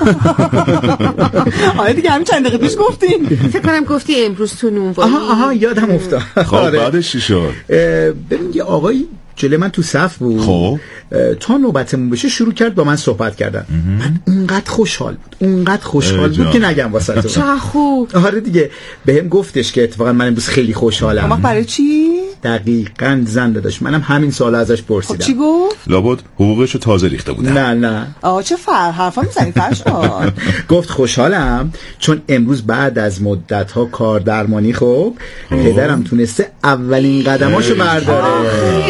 آره دیگه همین چند دقیقه پیش گفتیم. فکر کنم گفتی امروز تو نونوایی. آها یادم افتاد. خب بعدش چی شد؟ ببین یه آقایی جلوی من تو صف بود. خب تا نوبتمون بشه شروع کرد با من صحبت کردن. من اونقدر خوشحال بود که نگم واسه تو. چقدر خوب. آره دیگه بهم گفتش که اتفاقا من امروز خیلی خوشحالم. اما برای چی؟ دقیقاً زنده داشت. منم همین سوالو ازش پرسیدم. چی گفت؟ لابد حقوقشو تازه ریخته بودن. نه چه حرفا میزنی فرشاد؟ گفت خوشحالم چون امروز بعد از مدت‌ها کار درمانی خب پدرم تونسته اولین قدماشو برداره.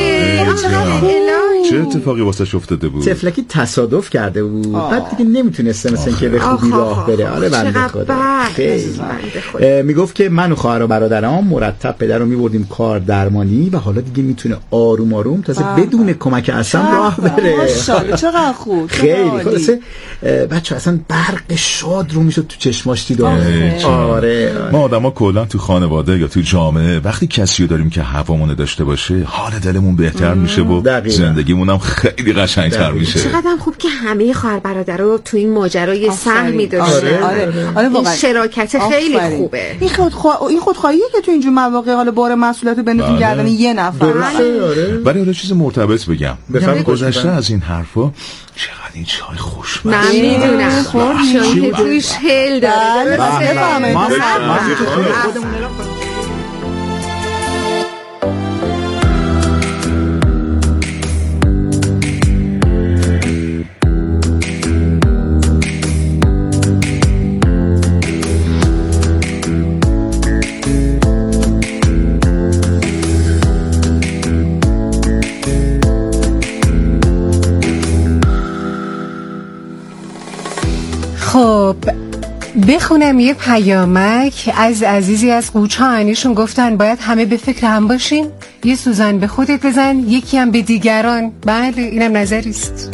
چه اتفاقی واسش افتاده بود؟ تفلکی تصادف کرده بود. بعد دیگه نمیتونسته مثلا که به خوبی راه بره. آره بنده خدا. میگفت که من و خواهر و برادرام مرتب پدرو میبردیم کار درمانی و حالا دیگه میتونه آروم آروم تازه بدون کمک اصلا راه بره. ماشاءالله چقدر خوب. خیلی خلاصه بچه اصلا برق شاد رو میشد تو چشماش دید. آره ما آدما کلا تو خانواده یا تو جامعه وقتی کسی رو داریم که هوامون داشته باشه حال دلمون بهتر میشه و زندگیمون هم خیلی قشنگ‌تر میشه. چقدر خوب که همه خواهر برادرها تو این ماجرا یه سهمی داشتن. آره این شراکت خیلی خوبه. این خودخواهیه که تو اینجور مواقع حالا بار مسئولیت رو بندازیم گردن یه نفر. ولی حالا چیز مرتبط بگم. گذشته از این حرفا چقدر این چای خوشمزه. من میدونم چای توش هل داره. خب بخونم یه پیامک از عزیزی از قوچان. ایشون گفتن باید همه به فکر هم باشیم، یه سوزن به خودت بزن یکی هم به دیگران. بله اینم نظریست.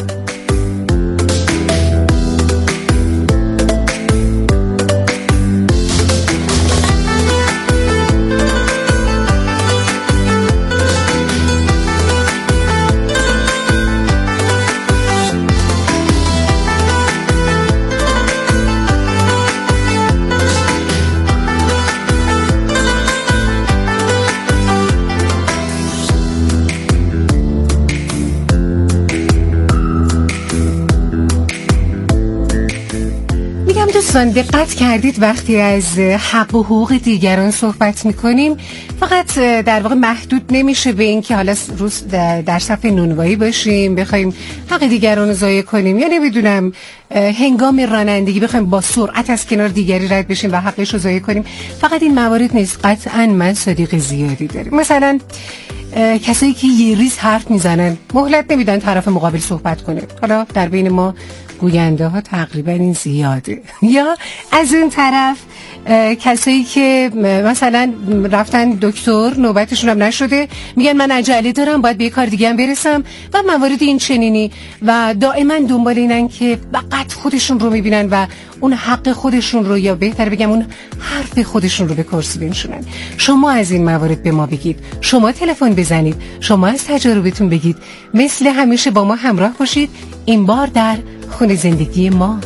دوستان دقت کردید وقتی از حق و حقوق دیگران صحبت میکنیم فقط در واقع محدود نمیشه به این که حالا روز در صف نونوایی باشیم بخوایم حق دیگران رو ضایع کنیم یا نمیدونم هنگام رانندگی بخوایم با سرعت از کنار دیگری رد بشیم و حقش رو ضایع کنیم. فقط این موارد نیست، قطعا من صدیق زیادی داریم. مثلا کسایی که یه ریز حرف میزنن مهلت نمیدن طرف مقابل صحبت کنه. حالا در بین ما گوینده ها تقریبا این زیاده. یا از اون طرف کسایی که مثلا رفتن دکتر نوبتشون هم نشده میگن من عجله دارم باید به یه کار دیگه هم برسم و موارد این چنینی و دائما دنبال اینن که فقط خودشون رو میبینن و اون حق خودشون رو یا بهتر بگم اون حرف خودشون رو به کرسی بنشونن. شما از این موارد به ما بگید، شما تلفن بزنید، شما از تجاربتون بگید. مثل همیشه با ما همراه باشید این بار در خونه زندگی ما.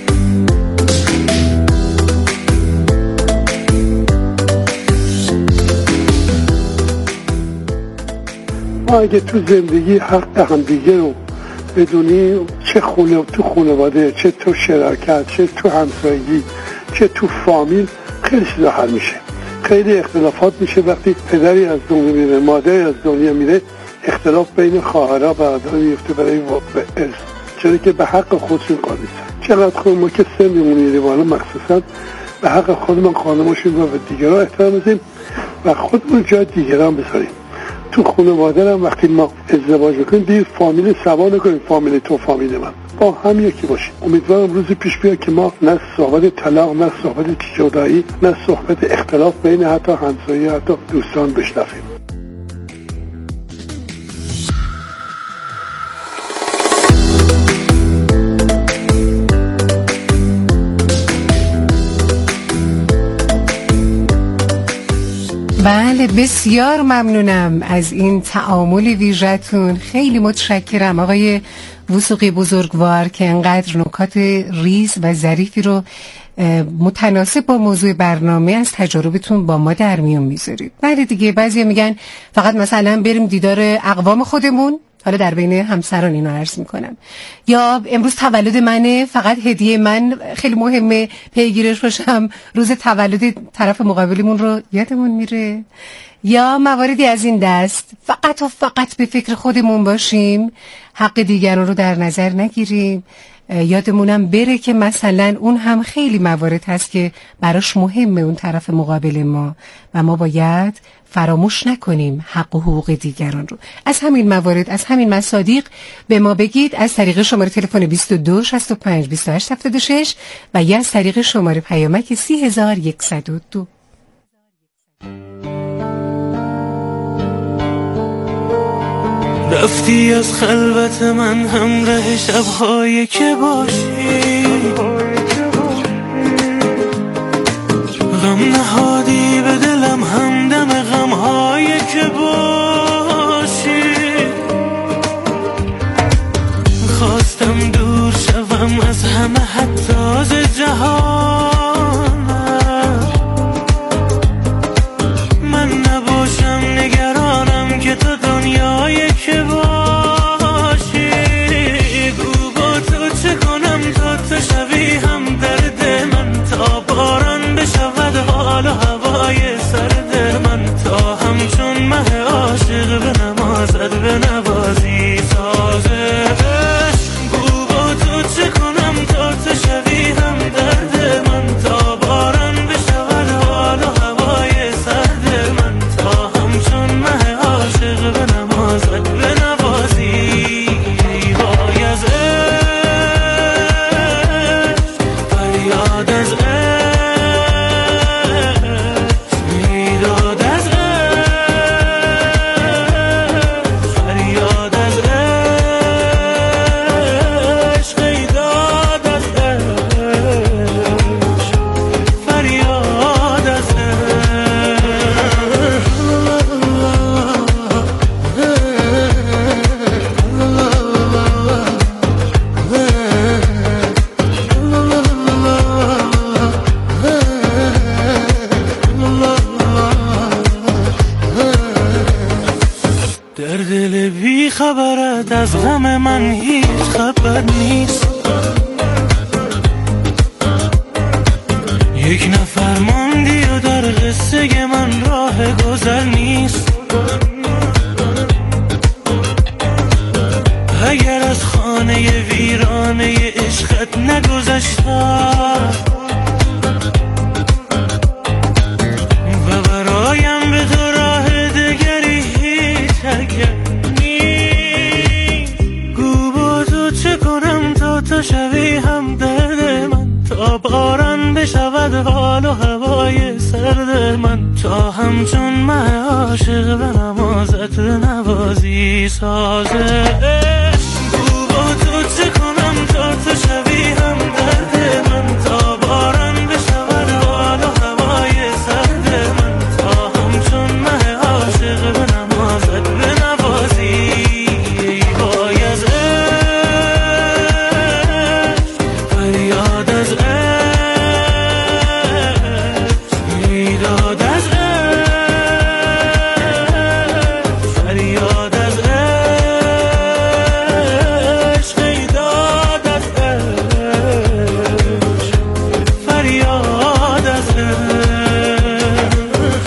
ما اگه تو زندگی حق همدیگه رو بدونی، چه تو خانواده، چه تو شراکت، چه تو همسایگی، چه تو فامیل، خیلی چیزا حل میشه. خیلی اختلافات میشه وقتی پدری از دنیا میره، مادری از دنیا میره، اختلاف بین خواهرها برادرها میفته برای ارث، چرا که به حق خودشون کار نیستن. چقدر خود ما که سنمون میره بالا مخصوصا به حق خودمون خانماشون و دیگران احترام بزنیم و خودمون جای دیگران بذاریم. تو خانواده هم وقتی ما ازدواج میکنیم دیر فامیل سوا نکنیم، فامیل تو فامیل من، با هم یکی باشیم. امیدوارم روزی پیش بیاد که ما نه صحبت طلاق، نه صحبت جدایی، نه صحبت اختلاف بین حتی همسایه، حتی دوستان بشنویم. بله بسیار ممنونم از این تعامل ویژه‌تون. خیلی متشکرم آقای وثوقی بزرگوار که انقدر نکات ریز و ظریفی رو متناسب با موضوع برنامه از تجاربتون با ما در میون میذارید. ولی دیگه بعضیا میگن فقط مثلا بریم دیدار اقوام خودمون، حالا در بین همسران اینو عرض میکنم، یا امروز تولد منه فقط هدیه من خیلی مهمه پیگیرش باشم، روز تولد طرف مقابلمون رو یادمون میره، یا مواردی از این دست. فقط و فقط به فکر خودمون باشیم، حق دیگران رو در نظر نگیریم. یادمونم بره که مثلا اون هم خیلی موارد هست که براش مهمه اون طرف مقابل ما و ما باید فراموش نکنیم حق و حقوق دیگران رو. از همین موارد، از همین مصادیق به ما بگید از طریق شماره تلفن 22 65 28 76 و یا از طریق شماره پیامک 3102. رفتی از خلوت من همراه شب‌هایی که باشی، غم نهادی به دلم همدم غم‌هایی که باشی. خواستم دور شوم از همه حتی از جهان، من نباشم نگرانم که تو دنیایی که باشی. گو با تو چه کنم تا تو شوی هم درد من، تا باران بشود حال و هوای سرد من، تا همچون مه عاشق به نمازت به نوازی سازش. گو با تو چه کنم تا تو شوی هم درد من، تا باران بشود حال و هوای سرد من، تا همچون مه عاشق به نمازت به نوازی. وای از عشق، فریاد از عشق، میداد از عشق، فریاد از عشق، میداد از عشق، فریاد از در دل بی خبرت از غم من هیچ خبر نیست. یک نفر ماندی و در قصه من راه گذر نیست. اگر از خانه ویرانه عشقت نگذشتم و برایم به تو راه دگری هیچ اگر نیست. گو با تو چه کنم تا تو شوی هم درد من، تا باران بشود حال و هوای سرد من، تا همچون مه عاشق به نمازت نوازی سازش. گو با تو چه کنم تا تو شوی هم درد من، تا باران بشود حال و هوای سرد من، تا همچون مه عاشق به نمازت به نوازی. وای از عشق، فریاد از عشق، میداد از عشق، فریاد از عشق، میداد از عشق، فریاد از عشق.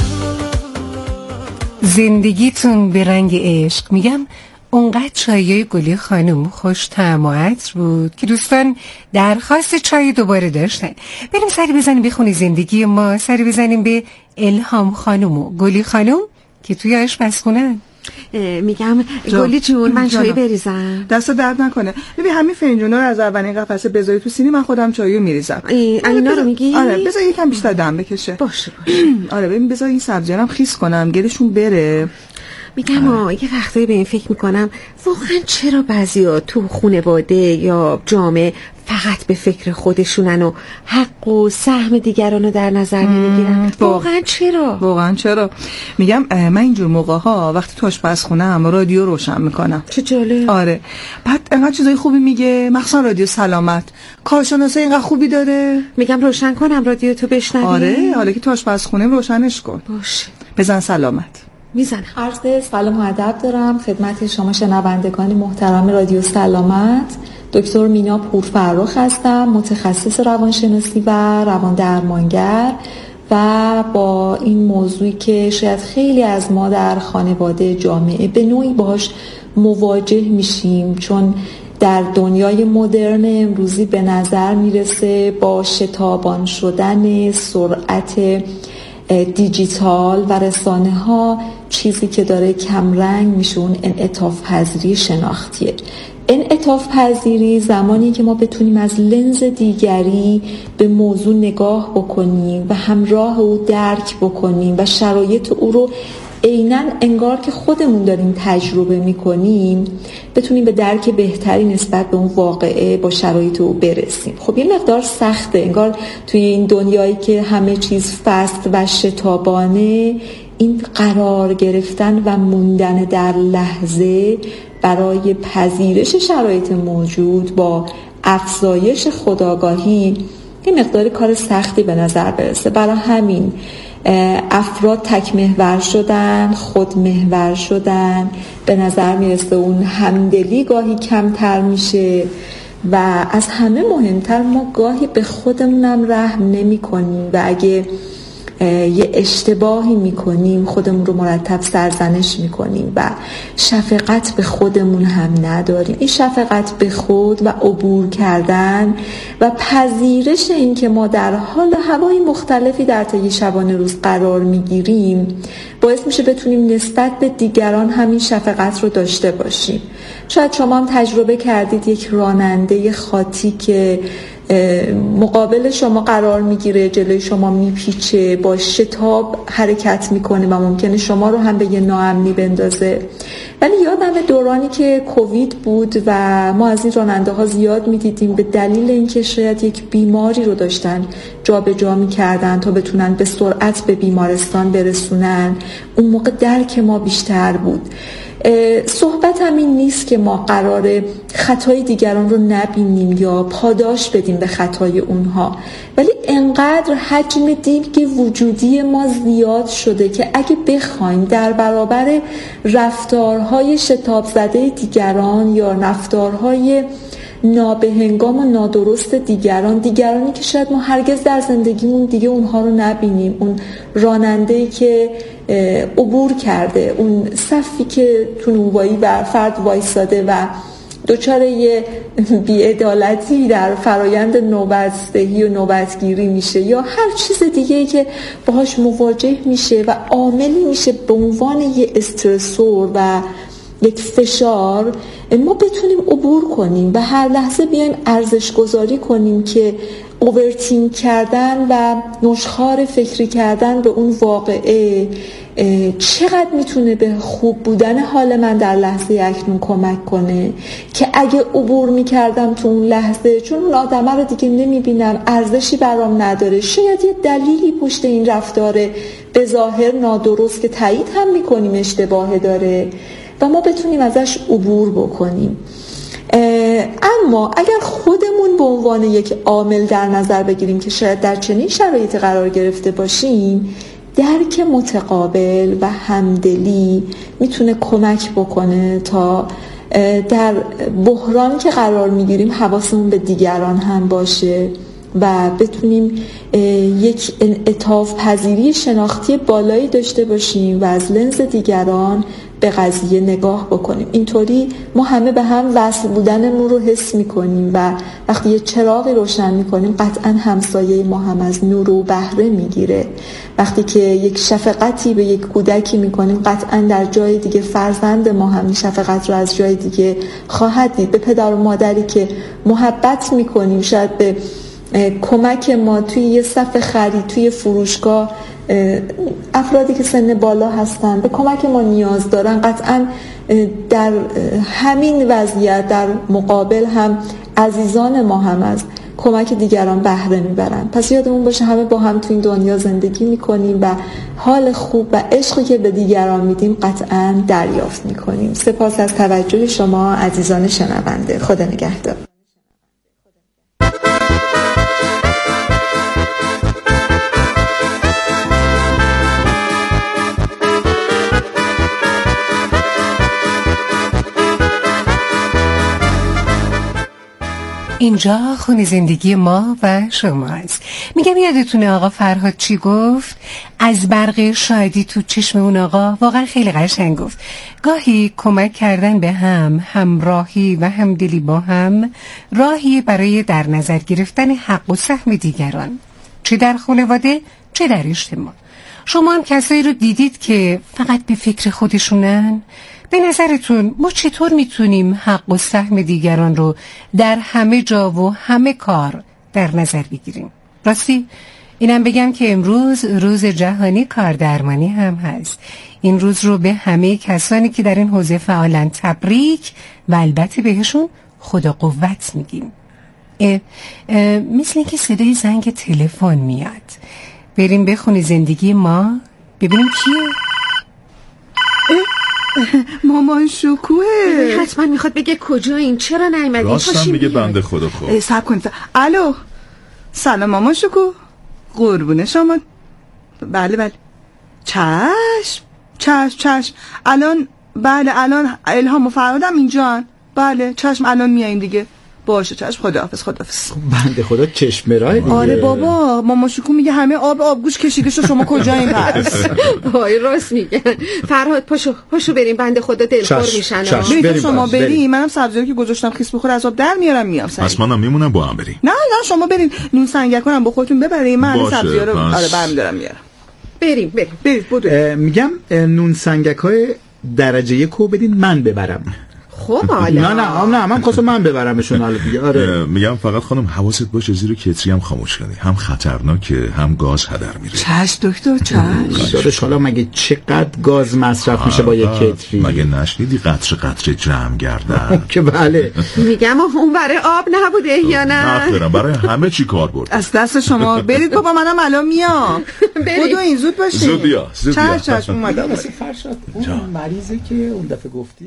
زندگیتون به رنگ عشق. میگم اونقدر چایای گلی خانم خوش طعم و عطر بود که دوستان درخواست چای دوباره داشتن. بریم سری بزنیم به خونه زندگی ما، سری بزنیم به الهام خانم و گلی خانم که توی آشپزخونه‌ن. میگم گلی جون من چای بریزم؟ دست درد نکنه. ببین همین فنجونا رو از اولین قفسه بذاری تو سینی، من خودم چایو میریزم. اینا رو میگی؟ آره بذار یکم بیشتر دم بکشه. باشه. آره ببین بذار این سبزیارم خیس کنم گلشون بره. میگم یه وقتایی به این فکر میکنم واقعا چرا بعضیا تو خانواده یا جامعه فقط به فکر خودشونن و حق و سهم دیگران رو در نظر نمیگیرن. واقعا چرا میگم من اینجور موقع ها وقتی تو آشپزخونه‌ام رادیو روشن میکنم. چه جالب. آره بعد انقدر چیزای خوبی میگه، مخصوصا رادیو سلامت، کارشناسای اینقدر خوبی داره. میگم روشن کنم رادیو تو بشنوی. آره حالا که تو آشپزخونه روشنش کن. باشه بزن سلامت. میزنم. عرض سلام و ادب دارم خدمت شما شنوندگان محترم رادیو سلامت. دکتر مینا پورفرخ هستم، متخصص روانشناسی و روان درمانگر و با این موضوعی که شاید خیلی از ما در خانواده جامعه به نوعی باهاش مواجه میشیم، چون در دنیای مدرن امروزی به نظر میرسه با شتابان شدن سرعت دیجیتال و رسانه ها چیزی که داره کمرنگ میشه اون انعطاف پذیری شناختیه. انعطاف پذیری زمانی که ما بتونیم از لنز دیگری به موضوع نگاه بکنیم و همراه او درک بکنیم و شرایط او رو عیناً انگار که خودمون داریم تجربه میکنیم، بتونیم به درک بهتری نسبت به اون واقعه با شرایط او برسیم. خب یه مقدار سخته، انگار توی این دنیایی که همه چیز فست و شتابانه، این قرار گرفتن و موندن در لحظه برای پذیرش شرایط موجود با افزایش خودآگاهی یه مقدار کار سختی به نظر برسه. برای همین افراد تک محور شدن، خود محور شدن، به نظر میرسه اون همدلی گاهی کمتر میشه و از همه مهمتر ما گاهی به خودمونم رحم نمی کنیم و اگه یه اشتباهی میکنیم خودمون رو مرتب سرزنش میکنیم و شفقت به خودمون هم نداریم. این شفقت به خود و عبور کردن و پذیرش این که ما در حال هوای مختلفی در طی شبانه روز قرار میگیریم باعث میشه بتونیم نسبت به دیگران همین شفقت رو داشته باشیم. شاید شما هم تجربه کردید یک راننده خاطی که مقابل شما قرار میگیره، جلوی شما میپیچه، با شتاب حرکت میکنه و ممکنه شما رو هم به یه ناامنی بندازه. ولی یادم دورانی که کووید بود و ما از این راننده ها زیاد میدیدیم به دلیل اینکه شاید یک بیماری رو داشتن جابجا میکردن تا بتونن به سرعت به بیمارستان برسونن، اون موقع درک ما بیشتر بود. صحبت همین نیست که ما قراره خطای دیگران رو نبینیم یا پاداش بدیم به خطای اونها، ولی انقدر حجم دید وجودی ما زیاد شده که اگه بخوایم در برابر رفتارهای شتاب زده دیگران یا رفتارهای نابهنگام و نادرست دیگرانی که شاید ما هرگز در زندگیمون دیگه اونها رو نبینیم، اون راننده‌ای که عبور کرده، اون صفی که تو نونوایی بر فرد وایساده و دچار یه بی‌عدالتی در فرایند نوبت‌دهی و نوبتگیری میشه یا هر چیز دیگه‌ای که باهاش مواجه میشه و عاملی میشه به عنوان یه استرسور و یک فشار، ما بتونیم عبور کنیم و هر لحظه بیایم ارزش گذاری کنیم که اوورتینک کردن و نشخوار فکری کردن به اون واقعه چقدر میتونه به خوب بودن حال من در لحظه اکنون کمک کنه که اگه عبور میکردم تو اون لحظه، چون اون آدمه رو دیگه نمیبینم، ارزشی برام نداره، شاید یه دلیلی پشت این رفتار به ظاهر نادرست که تایید هم میکنیم اشتباه داره و ما بتونیم ازش عبور بکنیم. اما اگر خودمون به عنوان یک عامل در نظر بگیریم که شاید در چنین شرایطی قرار گرفته باشیم، درک متقابل و همدلی میتونه کمک بکنه تا در بحران که قرار میگیریم حواسمون به دیگران هم باشه و بتونیم یک انعطاف پذیری شناختی بالایی داشته باشیم و از لنز دیگران به قضیه نگاه بکنیم. اینطوری ما همه به هم وصل بودنمون رو حس میکنیم و وقتی یه چراغی روشن میکنیم قطعا همسایه ما هم از نور و بهره میگیره. وقتی که یک شفقتی به یک کودکی میکنیم قطعا در جای دیگه فرزند ما هم شفقت رو از جای دیگه خواهد دید. به پدر و مادری که محبت میکنیم، شاید به کمک ما توی یه صف خرید توی فروشگاه، افرادی که سن بالا هستن به کمک ما نیاز دارن، قطعا در همین وضعیت در مقابل هم عزیزان ما هم از کمک دیگران بهره میبرن. پس یادمون باشه همه با هم تو این دنیا زندگی میکنیم و حال خوب و عشقی که به دیگران میدیم قطعاً دریافت میکنیم. سپاس از توجه شما عزیزان شنونده. خدا نگهدار. اینجا خونه زندگی ما و شما است. میگم یادتونه آقا فرهاد چی گفت؟ از برق شادی تو چشم اون آقا واقعا خیلی قشنگ گفت. گاهی کمک کردن به هم، همراهی و همدلی با هم راهی برای در نظر گرفتن حق و سهم دیگران، چه در خانواده چه در اجتماع. شما هم کسایی رو دیدید که فقط به فکر خودشونن؟ به نظرتون ما چطور میتونیم حق و سهم دیگران رو در همه جا و همه کار در نظر بگیریم؟ راستی اینم بگم که امروز روز جهانی کاردرمانی هم هست. این روز رو به همه کسانی که در این حوزه فعالن تبریک و البته بهشون خدا قوت میگیم. مثل اینکه صدای زنگ تلفن میاد. بریم به خونه زندگی ما ببینیم کیه. مامان شکوه حتما میخواد بگه کجا این، چرا نیومدی؟ راستم میگه بنده خدا. خب صبر کنید. الو سلام مامان شکوه، قربون شما. بله چشم الان. بله الان الهام و فرهادم اینجان. بله چشم الان میاییم دیگه. باشه چشم، خداحافظ. بنده خدا چشم راه دیگه. آره بابا مامان شکوه میگه همه آبگوش کشیده شو، شما کجایین پس؟ وای راست میگن. فرهاد پاشو بریم، بنده خدا دلخور میشن. بریم شما بریم، منم سبزیایی که گذاشتم خیس بخوره از آب در میارم پس منم میمونم با هم بریم. نه شما برین نون سنگک کنم با خودتون ببرین، من سبزی‌ها رو برمی‌دارم میارم. بریم میگم نون سنگک‌های درجه 1 بدین من ببرم. خب حالا نه من خواستم من ببرمشون حالا دیگه. آره میگم فقط خانم حواست باشه زیر کتری هم خاموش کنی، هم خطرناکه هم گاز هدر میره. چش دکتر چش. داداش حالا مگه چقدر گاز مصرف میشه با یک کتری؟ مگه نشنیدی قطره جمع گردن؟ که بله. میگم اون برای آب نبوده یا نه؟ نه برای همه چی کار برد. از دست شما برید بابا، منم الان میام. بودو این زود باشین. زود بیا. چش اومدم. فرشاد اون مریضه که اون دفعه گفتی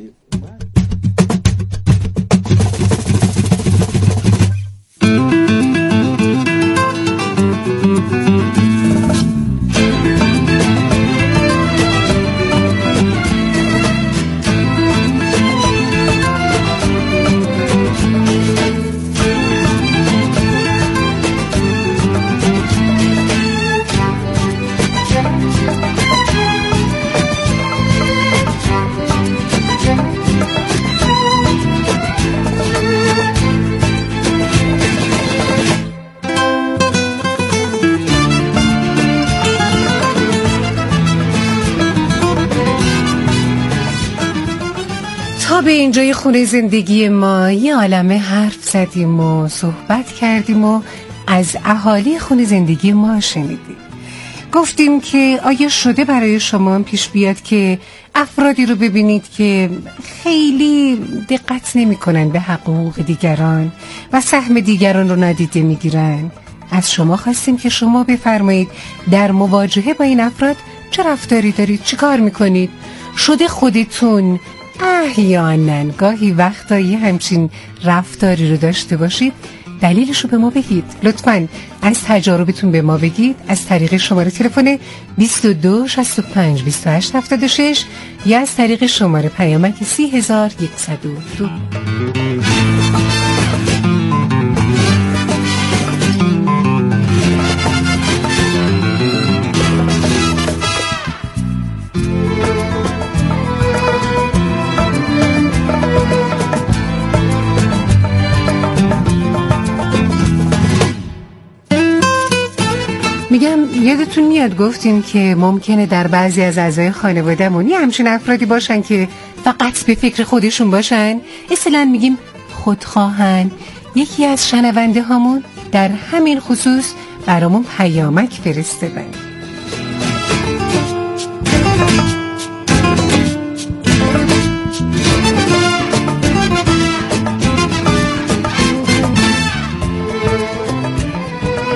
به اینجای خونه زندگی ما یه عالمه حرف زدیم و صحبت کردیم و از اهالی خونه زندگی ما شنیدیم. گفتیم که آیا شده برای شما پیش بیاد که افرادی رو ببینید که خیلی دقت نمی کنن به حقوق دیگران و سهم دیگران رو نادیده می گیرن؟ از شما خواستیم که شما بفرمایید در مواجهه با این افراد چه رفتاری دارید، چه کار می کنید؟ شده خودتون احیانا گاهی وقتایی همچین رفتاری رو داشته باشید؟ دلیلش رو به ما بگید. لطفاً از تجاربتون به ما بگید از طریق شماره تلفن 22 65 28 76 یا از طریق شماره پیامک 3102. میگم یادتون میاد گفتیم که ممکنه در بعضی از اعضای خانواده‌مون همچین افرادی باشن که فقط به فکر خودشون باشن، اصلا میگیم خودخواهن. یکی از شنونده هامون در همین خصوص برامون پیامک فرستادن.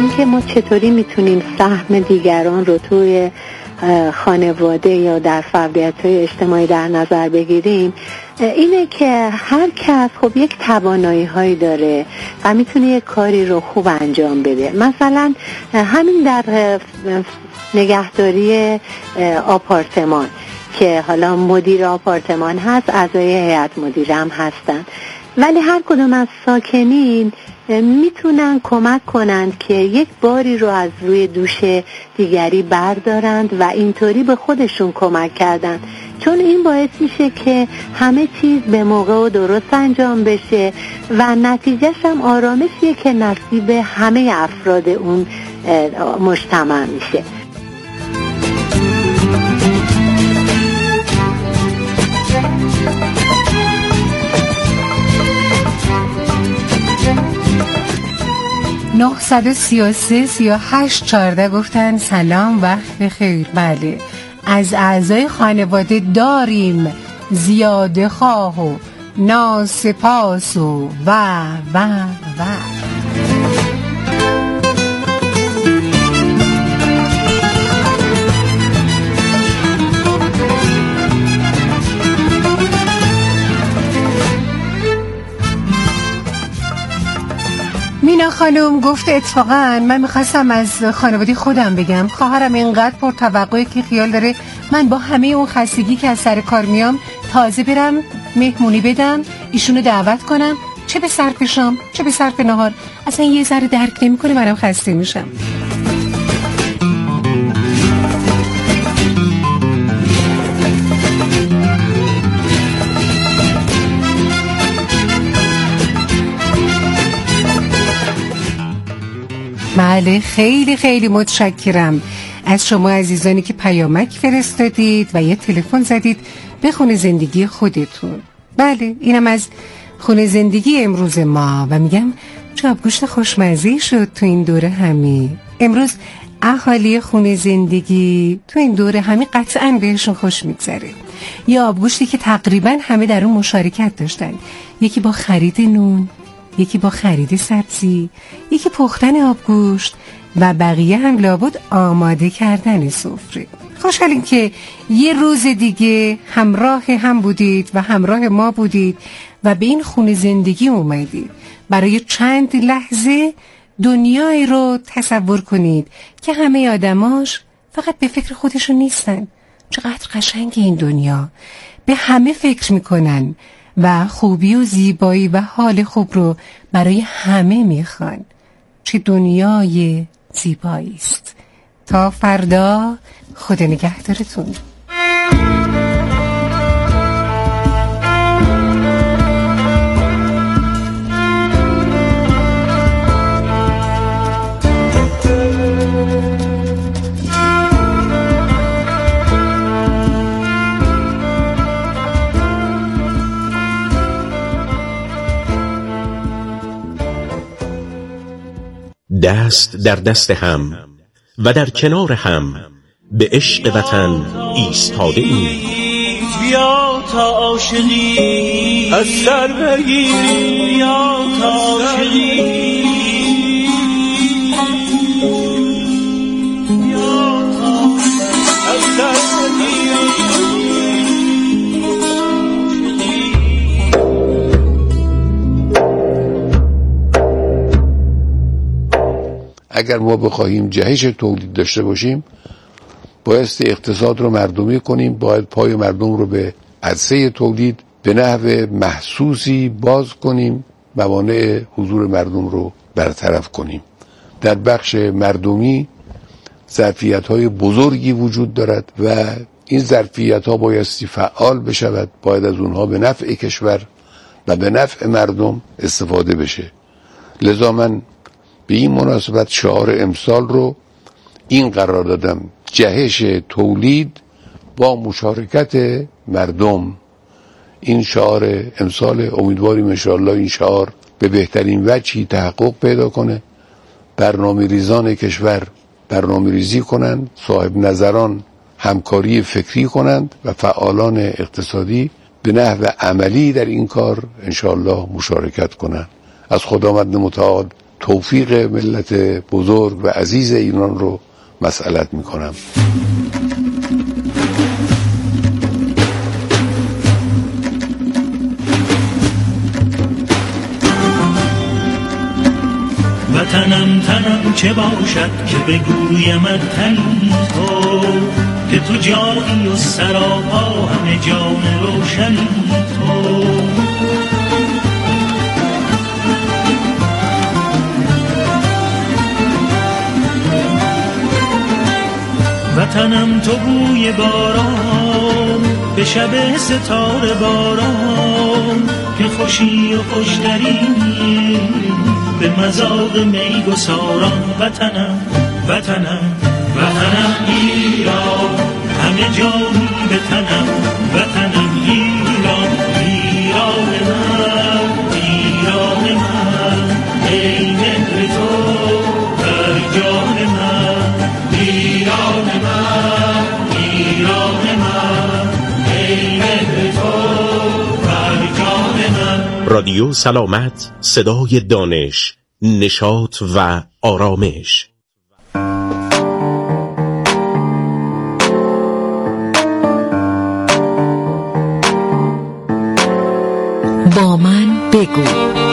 اینکه ما چطوری میتونیم سهم دیگران رو توی خانواده یا در فعالیت‌های اجتماعی در نظر بگیریم، اینه که هر کس خب یک توانایی‌هایی داره و میتونه یک کاری رو خوب انجام بده. مثلا همین در نگهداری آپارتمان که حالا مدیر آپارتمان هست، اعضای هیئت مدیره هم هستن، ولی هر کدوم از ساکنین میتونن کمک کنند که یک باری رو از روی دوش دیگری بردارند و اینطوری به خودشون کمک کردن، چون این باعث میشه که همه چیز به موقع و درست انجام بشه و نتیجهش هم آرامشیه که نصیب همه افراد اون مجتمع میشه. (933) گفتن سلام وقت بخیر. بله، از اعضای خانواده داریم زیاده خواه و ناسپاس و مینا خانم گفت اتفاقا من میخواستم از خانواده خودم بگم. خواهرم اینقدر پرتوقعه که خیال داره من با همه اون خستگی که از سر کار میام تازه برم مهمونی بدم، ایشونو دعوت کنم، چه به صرف شام چه به صرف نهار. اصلا یه ذره درک نمیکنه، منم خسته میشم. بله، خیلی خیلی متشکرم از شما عزیزانی که پیامک فرستادید و یه تلفن زدید به خونه زندگی خودتون. بله، اینم از خونه زندگی امروز ما و میگم چه آبگوشت خوشمزه شد تو این دوره همی. امروز اهالی خونه زندگی تو این دوره همی قطعاً بهشون خوش میگذره. یه آبگوشتی که تقریباً همه در اون مشارکت داشتن، یکی با خرید نون، یکی با خرید سبزی، یکی پختن آبگوشت و بقیه هم لابد آماده کردن سفره. خوشحالیم که یه روز دیگه همراه هم بودید و همراه ما بودید و به این خونه زندگی اومدید. برای چند لحظه دنیایی رو تصور کنید که همه آدماش فقط به فکر خودشون نیستن. چقدر قشنگه این دنیا، به همه فکر میکنن و خوبی و زیبایی و حال خوب رو برای همه میخوان. چه دنیای زیبایی است. تا فردا، خدا نگهدارتون. دست در دست هم و در کنار هم به عشق وطن ایستاده ایم. بیا تا عاشقی از سر بگیری، بیا تا عاشقی، بیا تا از سر اگر ما بخواهیم جهش تولید داشته باشیم، بایستی اقتصاد رو مردمی کنیم، باید پای مردم رو به عرصه تولید به نحو محسوسی باز کنیم، موانع حضور مردم رو برطرف کنیم. در بخش مردمی ظرفیت‌های بزرگی وجود دارد و این ظرفیت‌ها بایستی فعال بشود، باید از اونها به نفع کشور و به نفع مردم استفاده بشه. لذا من به این مناسبت شعار امسال رو این قرار دادم: جهش تولید با مشارکت مردم. این شعار امسال، امیدواریم انشاءالله این شعار به بهترین وجهی تحقق پیدا کنه. برنامه ریزان کشور برنامه ریزی کنند، صاحب نظران همکاری فکری کنند و فعالان اقتصادی به نحو عملی در این کار انشاءالله مشارکت کنند. از خداوند متعال توفیق ملت بزرگ و عزیز ایران رو مسئلت میکنم. وطنم تنم چه باشد که بگویم تن تو، که تو جایی و سراپا همه جان روشن تو. وطنم تو بوی باران به شب ستاره باران، که خوشی و خوشتری به مذاق میگساران. وطنم وطنم وطنم ایران، همه جانی به تنم. وطنم ایران، ایران من، ایران من، ای مهر تو در جان من. ایران من، ایران من، ای مهر تو در جان من. رادیو سلامت، صدای دانش، نشاط و آرامش. با من بگو.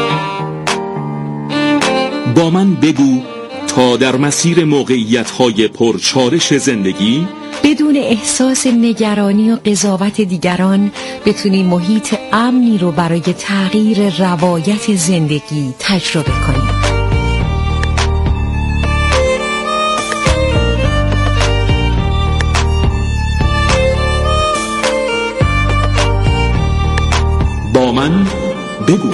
با من بگو تا در مسیر موقعیت‌های پرچالش زندگی بدون احساس نگرانی و قضاوت دیگران بتونی محیط امنی رو برای تغییر روایت زندگی تجربه کنی. با من بگو.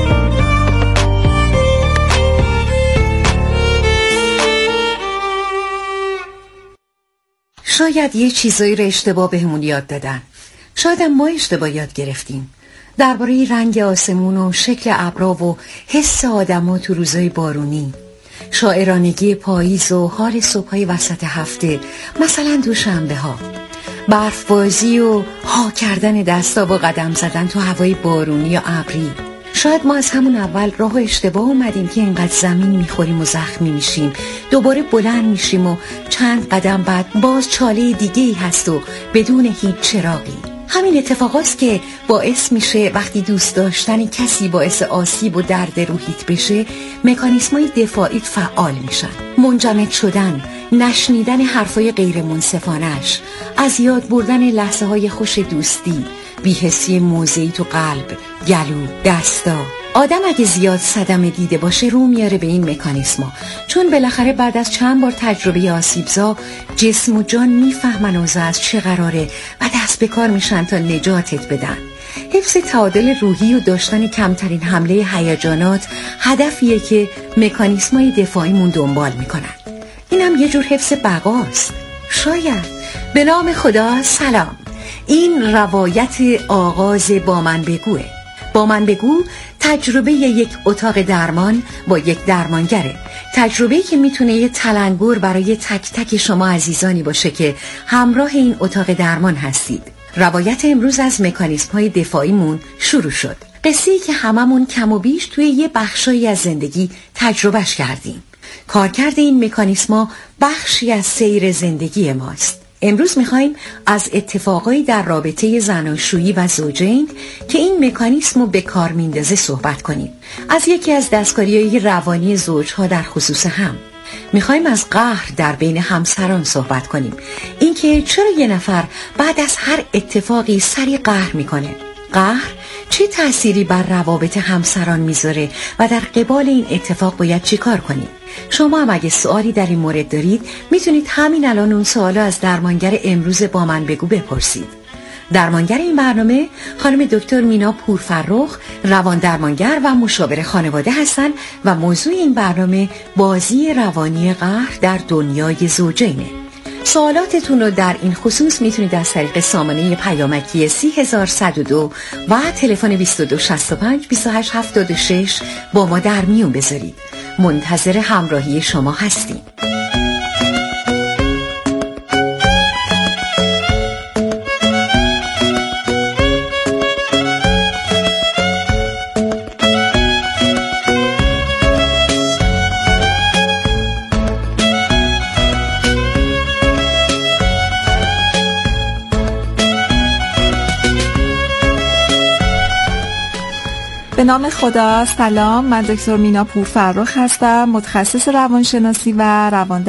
شاید یه چیزایی رو اشتباه بهمون یاد دادن، شاید ما اشتباه یاد گرفتیم درباره رنگ آسمون و شکل ابرها و حس آدم‌ها تو روزای بارونی، شاعرانگی پاییز و حال صبح‌های وسط هفته، مثلا دوشنبه ها، برفبازی و ها کردن دستا و قدم زدن تو هوای بارونی یا ابری. شاید ما از همون اول راه اشتباه اومدیم که اینقدر زمین میخوریم و زخمی میشیم، دوباره بلند میشیم و چند قدم بعد باز چاله دیگه‌ای هست و بدون هیچ چراغی. همین اتفاقاست که باعث میشه وقتی دوست داشتن کسی باعث آسیب و درد روحیت بشه، مکانیسمای دفاعی فعال میشن. منجمد شدن، نشنیدن حرفای غیر منصفانش، از یاد بردن لحظه های خوش دوستی، بی‌حسی موضعی تو قلب، گلو، دستا. آدم اگه زیاد صدمه دیده باشه رو میاره به این مکانیسما، چون بالاخره بعد از چند بار تجربه آسیبزا جسم و جان میفهمن اوضاع از چه قراره و دست به کار میشن تا نجاتت بدن. حفظ تعادل روحی و داشتن کمترین حمله هیجانات هدفیه که مکانیسمای دفاعیمون دنبال میکنن. اینم یه جور حفظ بقاست. شاید. به نام خدا. سلام. این روایت آغاز با من بگوه. با من بگو تجربه یک اتاق درمان با یک درمانگره. تجربه‌ای که میتونه یه تلنگر برای تک تک شما عزیزانی باشه که همراه این اتاق درمان هستید. روایت امروز از مکانیسم‌های دفاعیمون شروع شد. قصه‌ای که هممون کم و بیش توی یه بخشایی از زندگی تجربهش کردیم. کارکرد این مکانیسما بخشی از سیر زندگی ماست. امروز میخوایم از اتفاقایی در رابطه زناشویی و زوجین که این مکانیسم رو به کار میندازه صحبت کنیم. از یکی از دستکاری‌های روانی زوجها در خصوص هم. میخوایم از قهر در بین همسران صحبت کنیم. اینکه چرا یه نفر بعد از هر اتفاقی سری قهر میکنه. قهر چه تأثیری بر روابط همسران میذاره و در قبال این اتفاق باید چی کار کنیم؟ شما هم اگه سوالی در این مورد دارید میتونید همین الان اون سوالو از درمانگر امروز با من بگو بپرسید. درمانگر این برنامه خانم دکتر مینا پورفرخ، روان درمانگر و مشاور خانواده هستن و موضوع این برنامه بازی روانی قهر در دنیای زوجینه. سوالاتتون رو در این خصوص میتونید از طریق سامانه پیامکی 30102 و تلفن 2265 2876 با ما در میون بذارید. منتظر همراهی شما هستیم. به نام خدا. سلام، من دکتر مینا پورفرخ هستم، متخصص روانشناسی و روان